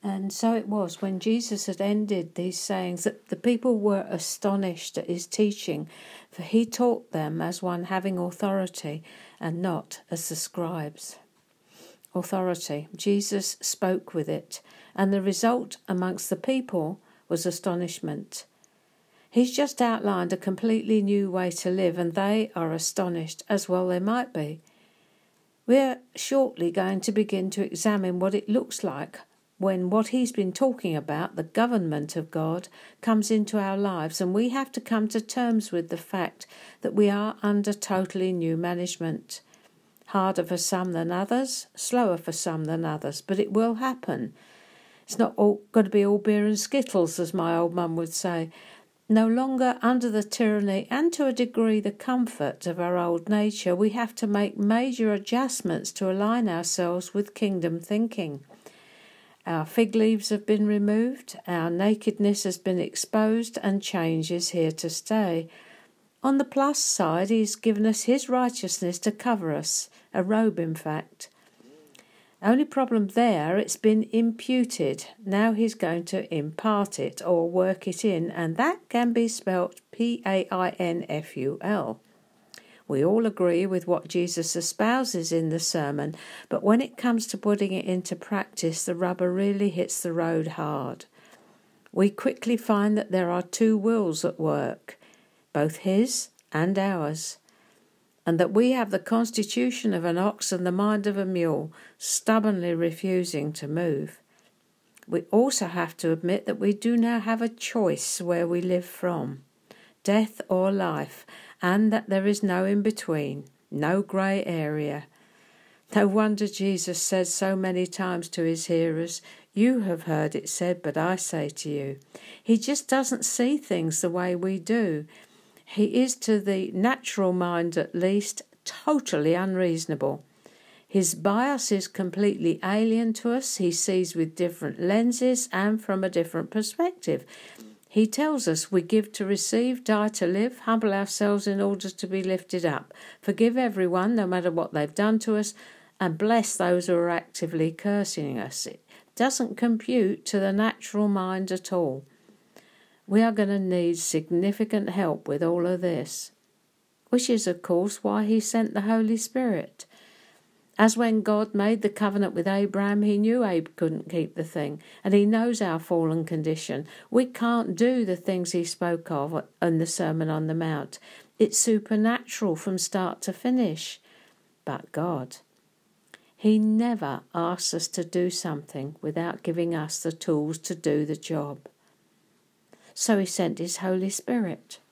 And so it was when Jesus had ended these sayings that the people were astonished at his teaching, for he taught them as one having authority and not as the scribes. Authority. Jesus spoke with it, and the result amongst the people was astonishment. He's just outlined a completely new way to live, and they are astonished, as well they might be. We're shortly going to begin to examine what it looks like when what he's been talking about, the government of God, comes into our lives, and we have to come to terms with the fact that we are under totally new management. Harder for some than others, slower for some than others, but it will happen. It's not all got to be all beer and skittles, as my old mum would say. No longer under the tyranny and to a degree the comfort of our old nature, we have to make major adjustments to align ourselves with kingdom thinking. Our fig leaves have been removed, our nakedness has been exposed, and change is here to stay. On the plus side, he's given us his righteousness to cover us, a robe in fact. Only problem there, it's been imputed. Now he's going to impart it or work it in, and that can be spelt Painful. We all agree with what Jesus espouses in the sermon, but when it comes to putting it into practice, the rubber really hits the road hard. We quickly find that there are two wills at work, both his and ours, and that we have the constitution of an ox and the mind of a mule, stubbornly refusing to move. We also have to admit that we do now have a choice where we live from, death or life, and that there is no in-between, no grey area. No wonder Jesus says so many times to his hearers, "You have heard it said, but I say to you." He just doesn't see things the way we do. He is, to the natural mind at least, totally unreasonable. His bias is completely alien to us. He sees with different lenses and from a different perspective. He tells us we give to receive, die to live, humble ourselves in order to be lifted up, forgive everyone no matter what they've done to us, and bless those who are actively cursing us. It doesn't compute to the natural mind at all. We are going to need significant help with all of this, which is, of course, why he sent the Holy Spirit. As when God made the covenant with Abraham, he knew Abe couldn't keep the thing, and he knows our fallen condition. We can't do the things he spoke of in the Sermon on the Mount. It's supernatural from start to finish. But God, he never asks us to do something without giving us the tools to do the job. So he sent his Holy Spirit.